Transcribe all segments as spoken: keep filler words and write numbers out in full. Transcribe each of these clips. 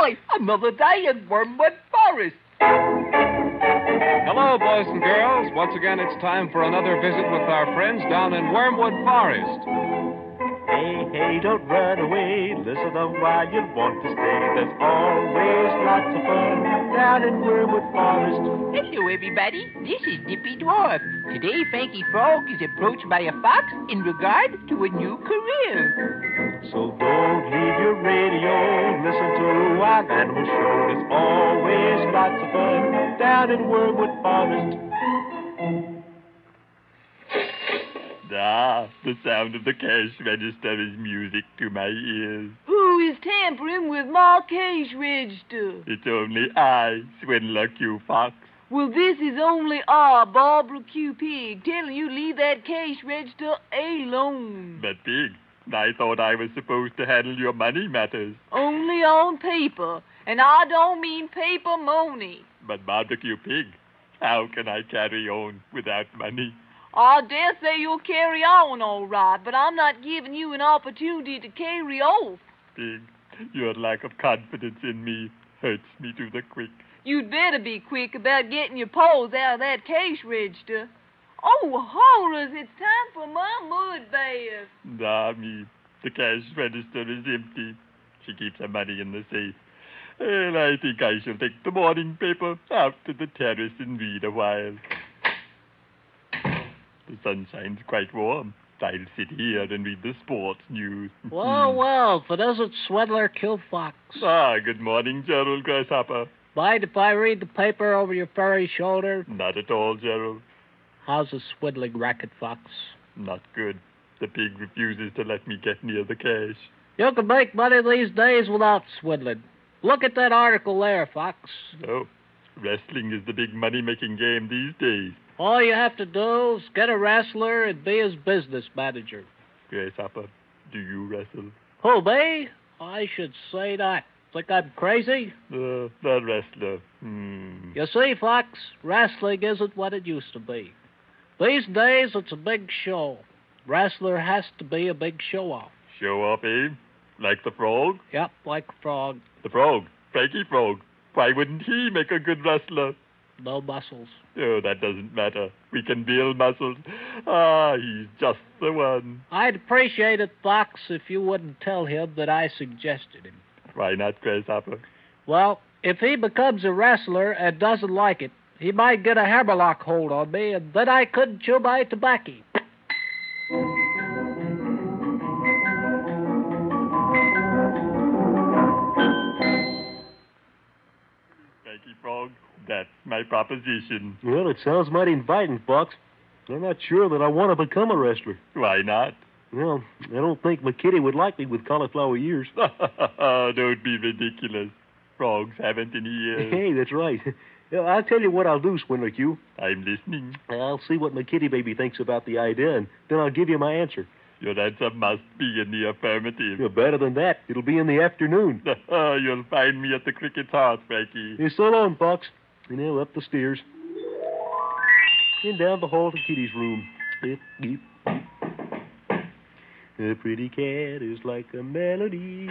Why, another day in Wormwood Forest. Hello, boys and girls. Once again, it's time for another visit with our friends down in Wormwood Forest. Hey, hey, don't run away. Listen to why you want to stay. There's always lots of fun down in Wormwood Forest. Hello, everybody. This is Dippy Dwarf. Today, Frankie Frog is approached by a fox in regard to a new career. So don't leave your radio. Listen to our animal show. There's always lots of fun down in Wormwood Forest. Ah, the sound of the cash register is music to my ears. Who is tampering with my cash register? It's only I, Swindler Q Fox. Well, this is only I, Barbara Q Pig, telling you leave that cash register alone. But, Pig, I thought I was supposed to handle your money matters. Only on paper, and I don't mean paper money. But, Barbara Q Pig, how can I carry on without money? I dare say you'll carry on all right, but I'm not giving you an opportunity to carry off. Pig, your lack of confidence in me hurts me to the quick. You'd better be quick about getting your paws out of that cash register. Oh, horrors, it's time for my mud bath. Nah, me, the cash register is empty. She keeps her money in the safe. And I think I shall take the morning paper out to the terrace and read a while. The sunshine's quite warm. I'll sit here and read the sports news. Well, well, if it isn't Swindler Q Fox. Ah, good morning, Gerald Grasshopper. Mind if I read the paper over your furry shoulder? Not at all, Gerald. How's the swindling racket, Fox? Not good. The pig refuses to let me get near the cash. You can make money these days without swindling. Look at that article there, Fox. Oh, wrestling is the big money-making game these days. All you have to do is get a wrestler and be his business manager. Grasshopper, do you wrestle? Who, me? I should say not. Think I'm crazy? Uh, the wrestler. Hmm. You see, Fox, wrestling isn't what it used to be. These days, it's a big show. Wrestler has to be a big show-off. Show-off, eh? Like the frog? Yep, like a frog. The frog. Frankie Frog. Why wouldn't he make a good wrestler? No muscles. Oh, that doesn't matter. We can build muscles. Ah, he's just the one. I'd appreciate it, Fox, if you wouldn't tell him that I suggested him. Why not, Grasshopper? Well, if he becomes a wrestler and doesn't like it, he might get a hammerlock hold on me, and then I couldn't chew my tobacco. Frankie Frog, that's my proposition. Well, it sounds mighty inviting, Fox. I'm not sure that I want to become a wrestler. Why not? Well, I don't think my kitty would like me with cauliflower ears. Don't be ridiculous. Frogs haven't any ears. Hey, that's right. I'll tell you what I'll do, Swindler Q. I'm listening. I'll see what my kitty baby thinks about the idea, and then I'll give you my answer. Your answer must be in the affirmative. You're better than that. It'll be in the afternoon. You'll find me at the Cricket's house, Frankie. Hey, so long, Fox. And now up the stairs. And down the hall to Kitty's room. Beep, beep, beep. A pretty cat is like a melody.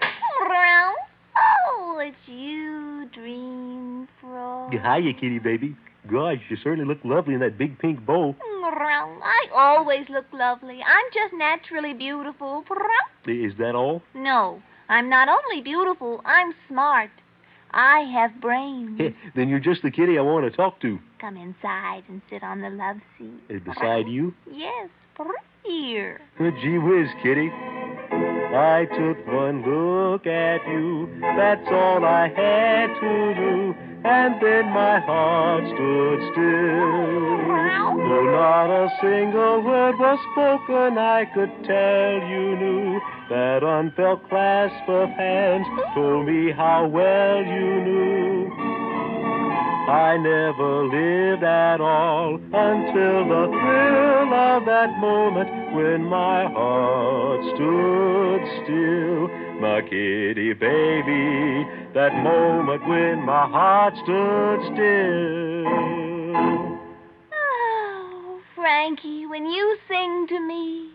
Oh, it's you, Dream Frog. Hiya, Kitty baby. Gosh, you certainly look lovely in that big pink bow. I always look lovely. I'm just naturally beautiful. Is that all? No, I'm not only beautiful, I'm smart. I have brains. Then you're just the kitty I want to talk to. Come inside and sit on the love seat. Uh, beside you? Yes, here. Uh, gee whiz, kitty. I took one look at you. That's all I had to do. And then my heart stood still. Though not a single word was spoken, I could tell you knew. That unfelt clasp of hands told me how well you knew. I never lived at all until the thrill of that moment when my heart stood still. My kitty baby, that moment when my heart stood still. Oh, Frankie, when you sing to me,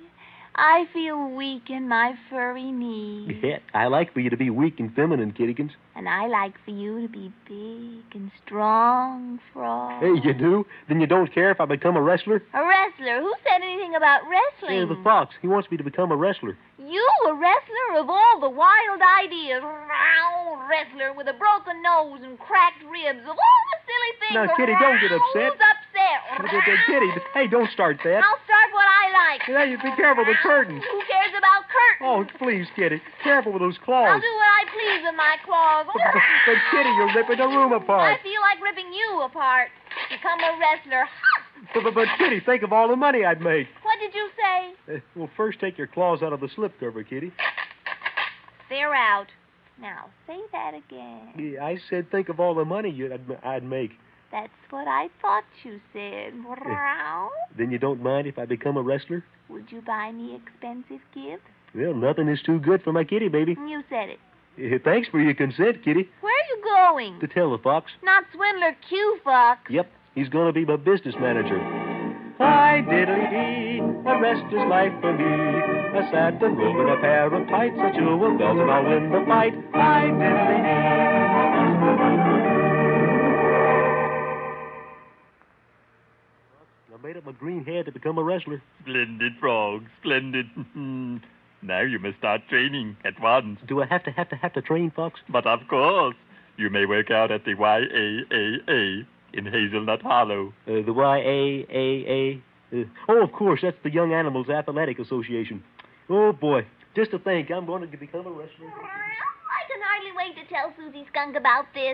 I feel weak in my furry knees. Yeah, I like for you to be weak and feminine, Kittykins. And I like for you to be big and strong, Frog. Hey, you do? Then you don't care if I become a wrestler? A wrestler? Who said anything about wrestling? Yeah, the fox. He wants me to become a wrestler. You, a wrestler of all the wild ideas. Round wrestler with a broken nose and cracked ribs. Of all the silly things. Now, Kitty, don't get upset. Who's upset? Kitty, hey, don't start that. I'll start what I like. Now, you be careful with the curtains. Who cares about curtains? Oh, please, Kitty. Careful with those I'll claws. do what I please with my claws. But, but, but, Kitty, you're ripping the room I apart. feel like ripping you apart. Become a wrestler. But, but, but, Kitty, think of all the money I'd made. What did you say? Uh, well, first take your claws out of the slipcover, Kitty. They're out. Now, say that again. Yeah, I said think of all the money you'd, I'd, I'd make. That's what I thought you said. Then you don't mind if I become a wrestler? Would you buy me expensive gifts? Well, nothing is too good for my kitty, baby. You said it. Uh, thanks for your consent, Kitty. Where are you going? To tell the fox. Not Swindler Q Fox. Yep, he's going to be my business manager. Hi, diddly-dee, a wrestler's life for me. A satin robe and a pair of tights, a jewel belt, and I'll win the fight. Hi, diddly-dee. I made up my green hair to become a wrestler. Splendid, Frog, splendid. Now you must start training at once. Do I have to have to have to train, Fox? But of course, you may work out at the Y A A A in Hazelnut Hollow. Uh, the Y A A A. Uh, oh, of course, that's the Young Animals Athletic Association. Oh, boy. Just to think, I'm going to become a wrestler. I can hardly wait to tell Susie Skunk about this.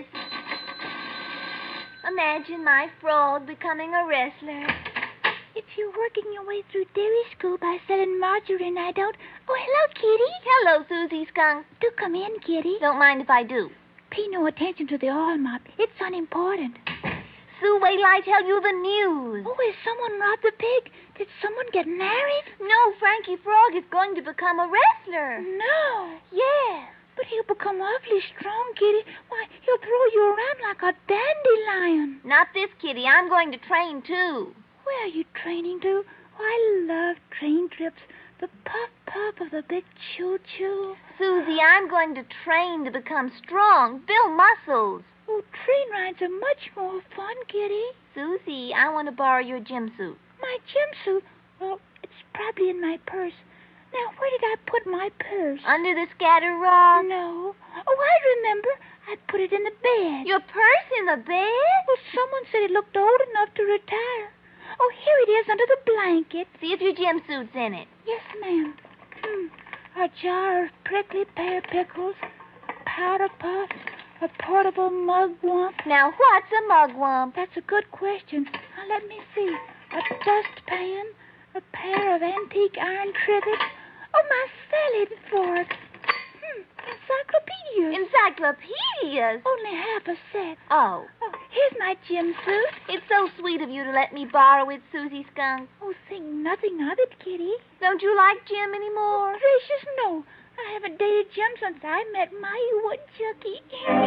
Imagine my frog becoming a wrestler. If you're working your way through dairy school by selling margarine, I don't... Oh, hello, Kitty. Hello, Susie Skunk. Do come in, Kitty. Don't mind if I do. Pay no attention to the oil mop. It's unimportant. Sue, wait till I tell you the news. Oh, has someone robbed the pig? Did someone get married? No, Frankie Frog is going to become a wrestler. No. Yes. But he'll become awfully strong, Kitty. Why, he'll throw you around like a dandelion. Not this, Kitty. I'm going to train, too. Where are you training to? Oh, I love train trips. The puff-puff of the big choo-choo. Susie, I'm going to train to become strong, build muscles. Oh, train rides are much more fun, Kitty. Susie, I want to borrow your gym suit. My gym suit? Well, it's probably in my purse. Now, where did I put my purse? Under the scatter rock? No. Oh, I remember. I put it in the bed. Your purse in the bed? Well, someone said it looked old enough to retire. Oh, here it is under the blanket. See if your gym suit's in it. Yes, ma'am. Hmm. A jar of prickly pear pickles, a powder puff, a portable mugwump. Now, what's a mugwump? That's a good question. Now, let me see. A dustpan, a pair of antique iron trivets. Oh, my salad fork. Hmm. Encyclopedias. Encyclopedias? Only half a set. Oh. Oh, here's my gym suit. It's so sweet of you to let me borrow it, Susie Skunk. Oh, think nothing of it, Kitty. Don't you like Jim anymore? Gracious, no. I haven't dated Jim since I met my woodchucky.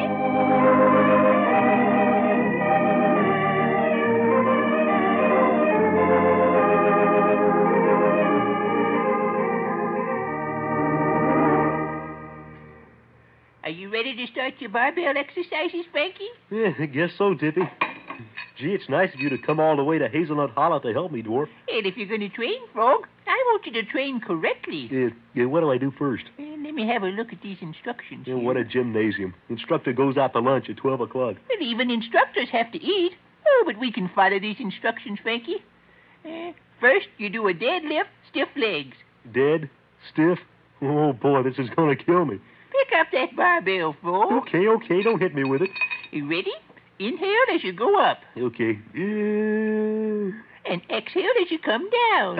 Are you ready to start your barbell exercises, Frankie? Yeah, I guess so, Tippy. Gee, it's nice of you to come all the way to Hazelnut Hollow to help me, Dwarf. And if you're going to train, Frog, I want you to train correctly. Yeah, yeah, what do I do first? Uh, let me have a look at these instructions. Yeah, here. what a gymnasium. Instructor goes out to lunch at twelve o'clock. Well, even instructors have to eat. Oh, but we can follow these instructions, Frankie. Uh, first, you do a deadlift, stiff legs. Dead? Stiff? Oh, boy, this is going to kill me. Pick up that barbell, Frog. Okay, okay, don't hit me with it. You ready? Inhale as you go up. Okay. Uh... And exhale as you come down.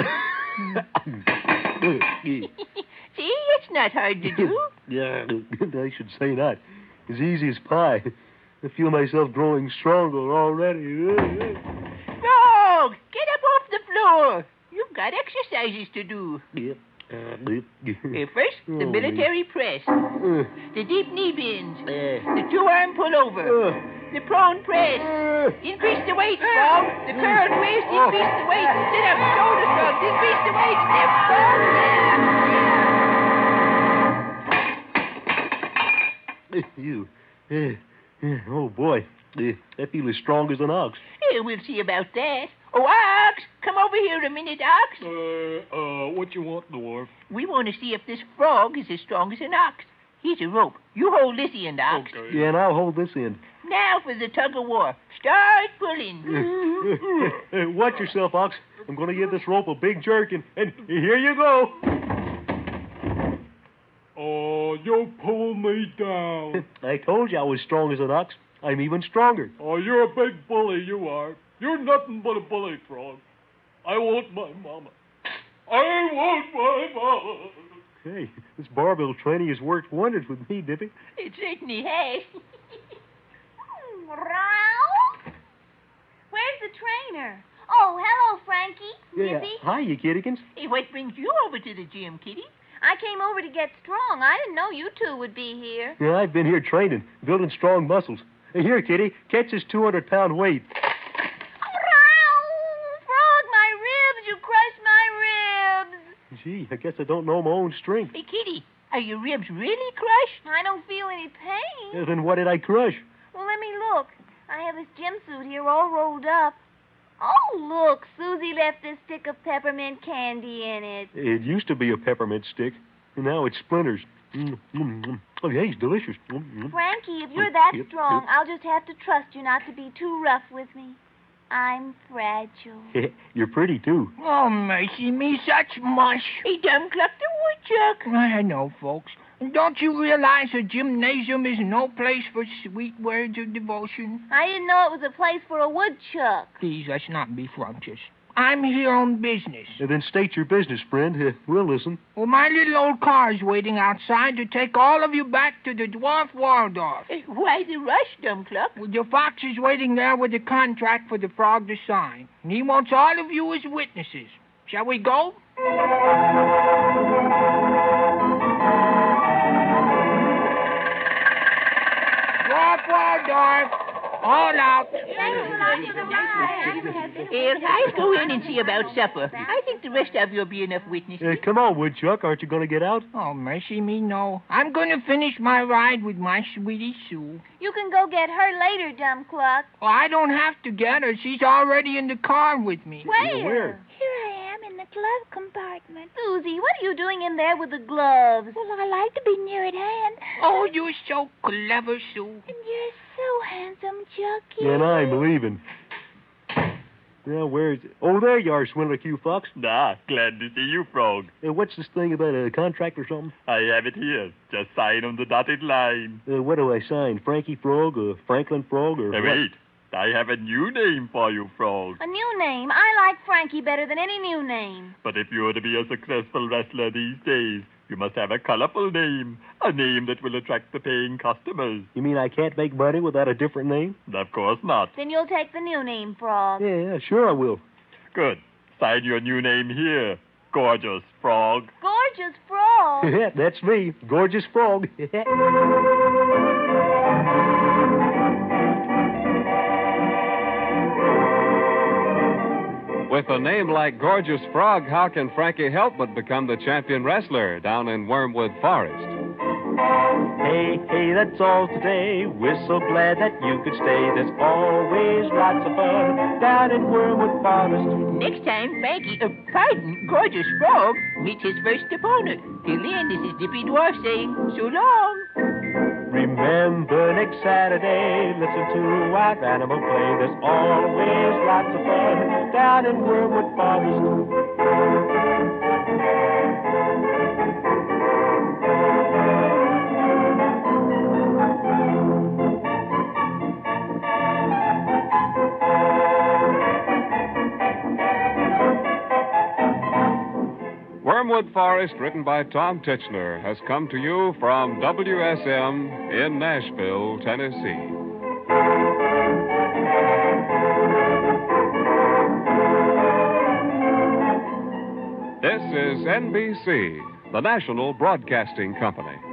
See, it's not hard to do. Yeah, I should say not. As easy as pie. I feel myself growing stronger already. Frog, get up off the floor. You've got exercises to do. Yep. Uh, first, the Oh, military press, Uh, the deep knee bends, uh, the two-arm pullover, uh, The prone press. Increase the weight, Frog. The curl twist. Increase the weight. Sit up. Shoulder shrugs. Increase the weight. Step forward. You. Uh, uh, oh, boy. Uh, I feel as strong as an ox. Yeah, we'll see about that. Oh, Ox, come over here a minute, Ox. Uh, uh, what you want, Dwarf? We want to see if this frog is as strong as an ox. Here's a rope. You hold this end, Ox. Okay. Yeah, and I'll hold this end. Now for the tug of war. Start pulling. Uh, watch yourself, Ox. I'm going to give this rope a big jerk, and, and here you go. Oh, you pull me down. I told you I was strong as an ox. I'm even stronger. Oh, you're a big bully, you are. You're nothing but a bully, Frog. I want my mama. I want my mama. Hey, this barbell training has worked wonders with me, Dippy. It certainly has. Ralph? Where's the trainer? Oh, hello, Frankie. Yeah. Dippy. Hi, you kiddikins. Hey, what brings you over to the gym, Kitty? I came over to get strong. I didn't know you two would be here. Yeah, I've been here training, building strong muscles. Hey, here, Kitty, catch this two hundred pound weight. Frog, my ribs. You crushed my ribs. Gee, I guess I don't know my own strength. Hey, Kitty, are your ribs really crushed? I don't feel any pain. Yeah, then what did I crush? Well, let me look. I have this gym suit here all rolled up. Oh, look. Susie left this stick of peppermint candy in it. It used to be a peppermint stick, and now it's splinters. Mm, mm, mm. Oh, yeah, it's delicious. Mm, mm. Frankie, if you're that Yep, strong, yep. I'll just have to trust you not to be too rough with me. I'm fragile. You're pretty, too. Oh, mercy me, such mush. Hey, dumb cluck the woodchuck. I know, folks. Don't you realize a gymnasium is no place for sweet words of devotion? I didn't know it was a place for a woodchuck. Please, let's not be frumptuous. I'm here on business. And then state your business, friend. Uh, we'll listen. Well, my little old car's waiting outside to take all of you back to the Dwarf Waldorf. Hey, why the rush, dumb cluck? Well, your fox is waiting there with the contract for the frog to sign. And he wants all of you as witnesses. Shall we go? Dwarf Waldorf, all out. Hey, I'll go in and see about supper. I think the rest of you will be enough witnesses. Uh, come on, Woodchuck. Aren't you going to get out? Oh, mercy me, no. I'm going to finish my ride with my sweetie Sue. You can go get her later, dumb cluck. Oh, I don't have to get her. She's already in the car with me. Where? Where? Here I am in the glove compartment. Susie, what are you doing in there with the gloves? Well, I like to be near at hand. Oh, you're so clever, Sue. And you're so handsome, Chucky. And I'm leaving. Well, where's... Oh, there you are, Swindler Q Fox. Nah, glad to see you, Frog. Uh, what's this thing about a contract or something? I have it here. Just sign on the dotted line. Uh, what do I sign? Frankie Frog or Franklin Frog or... Hey, what? wait. I have a new name for you, Frog. A new name. I like Frankie better than any new name. But if you're to be a successful wrestler these days, you must have a colorful name. A name that will attract the paying customers. You mean I can't make money without a different name? Of course not. Then you'll take the new name, Frog. Yeah, sure I will. Good. Sign your new name here. Gorgeous Frog. Gorgeous Frog. That's me, Gorgeous Frog. With a name like Gorgeous Frog, how can Frankie help but become the champion wrestler down in Wormwood Forest? Hey, hey, that's all today. We're so glad that you could stay. There's always lots of fun down in Wormwood Forest. Next time, Frankie, uh, pardon, Gorgeous Frog meets his first opponent. Till then, this is Dippy Dwarf saying, so long. Remember next Saturday, listen to Wild Animal Play. There's always lots of fun down in Wormwood Forest. Wormwood Forest, written by Tom Titchler, has come to you from W S M in Nashville, Tennessee. This is N B C, the national broadcasting company.